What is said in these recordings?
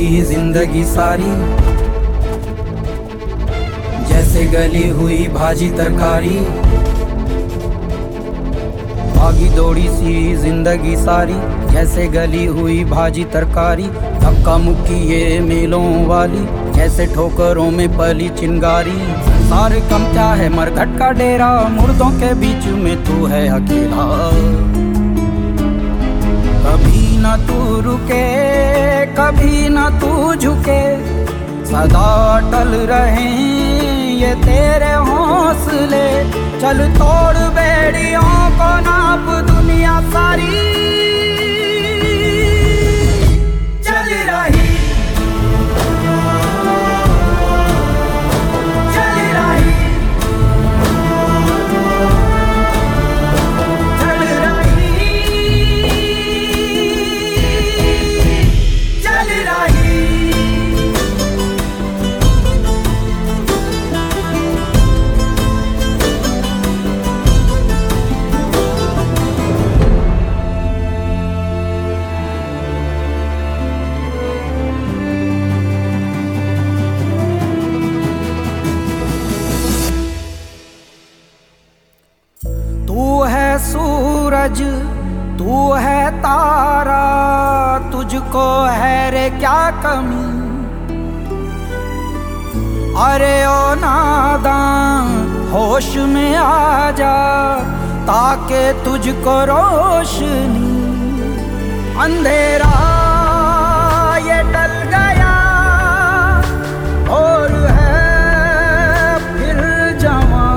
सी जिंदगी सारी, जैसे गली हुई भाजी तरकारी। भागी दौड़ी सी जिंदगी सारी, जैसे गली हुई भाजी तरकारी। धक्का मुक्की ये मेलों वाली, जैसे ठोकरों में पली चिंगारी। संसार कम क्या है मरघट का डेरा, मुर्दों के बीच में तू है अकेला। कभी न तू रुके, कभी न तू झुके, सदा टल रहे ये तेरे हौसले। चल तोड़ बेड़ियों को नाप दुनिया सारी, चल रही चल रही चल रही चल रही। तू है सूरज, तू है तारा, तुझको है रे क्या कमी। अरे ओ नादान होश में आ जा, ताके तुझको रोशनी। अंधेरा ये टल गया और है फिर जवां।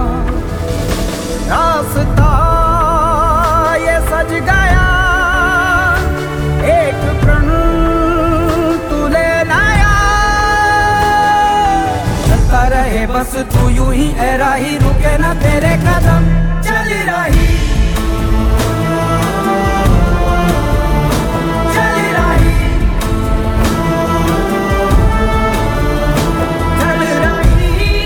रास्ता ये सज गया, एक प्रण तू ले लाया। चलता रहे बस तू यूं ही ऐ राही, रुके ना तेरे कदम, चल रही चल रही चल रही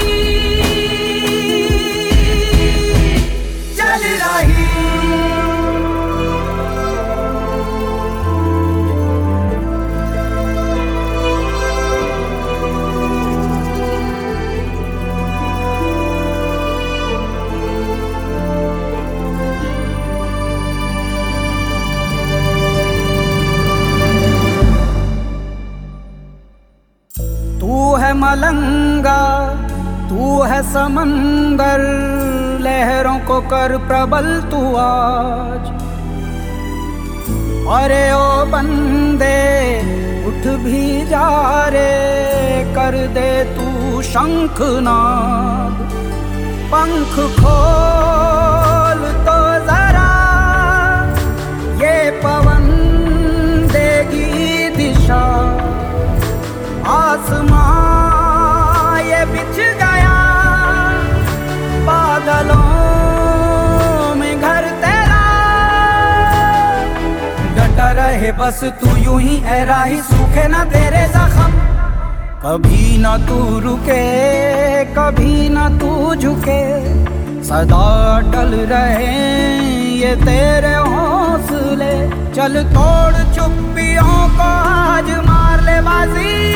चल रही। तू है मलंगा, तू है समंदर, लहरों को कर प्रबल तू आज। अरे ओ बंदे उठ भी जा रे, कर दे तू शंखनाद। पंख खोल तो जरा, ये पवन देगी दिशा। आसमां ये बिछ गया, बादलों में घर तेरा। डटा रहे बस तू यूं ही ऐ राही, सूखे ना तेरे जख्म। कभी ना तू रुके, कभी ना तू झुके, सदा टल रहे ये तेरे हौसले। चल तोड़ चुप्पियों को आज मार ले बाजी।